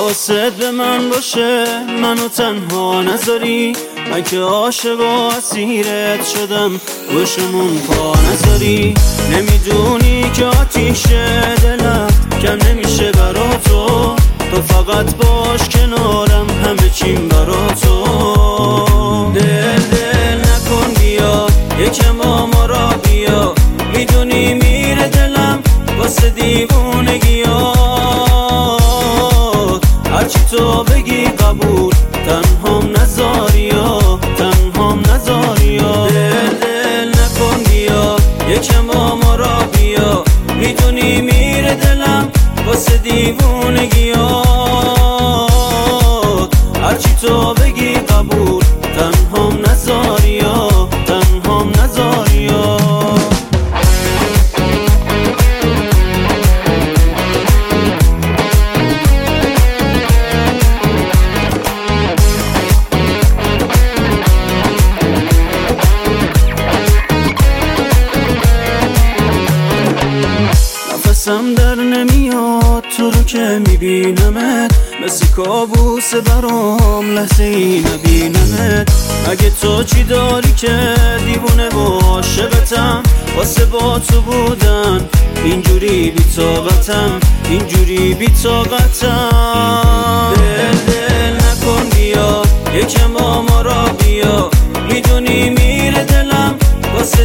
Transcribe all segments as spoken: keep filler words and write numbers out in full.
حواست به من باشه، منو تنها نذاری. من که عاشق و اسیرت شدم، گوشمون پا نذاری. نمیدونی که آتیش دلت کم نمیشه برا تو. تو فقط باش کنارم، همه چیم برا تو. دل دل نکن بیا، یکم با ما را بیا. میدونی میره دلم واسه دیوونگیات. هرچی تو بگی قبول، تنهام نذاری یا تنهام نذاری یا. دل دل نکن بیا، یکم با ما را بیا. میدونی میره دلم واسه دیوونگیات. هرچی تو بگی قبول، تنهام نذاری یا تنهام نذاری یا. نفسم در نمیاد تو رو که میبینمت، مثل کابوس برام لحظه ای نبینمت. اگه تو چی داری که دیوونه و عاشقتم، واسه با تو بودن اینجوری بی‌طاقتم، اینجوری بی‌طاقتم. دل دل نکن بیا، یکم با ما را بیا. میدونی میره دلم واسه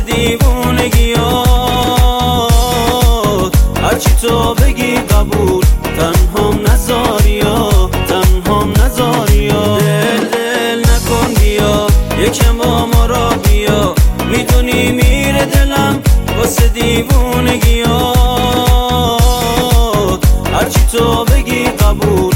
دیوونگیات. هرچی تو بگی قبول، تنهام نذاری یا تنهام نذاری یا. دل دل نکن بیا، یکم با ما را بیا. میدونی میره دلم واسه دیوونگیات. هرچی تو بگی قبول،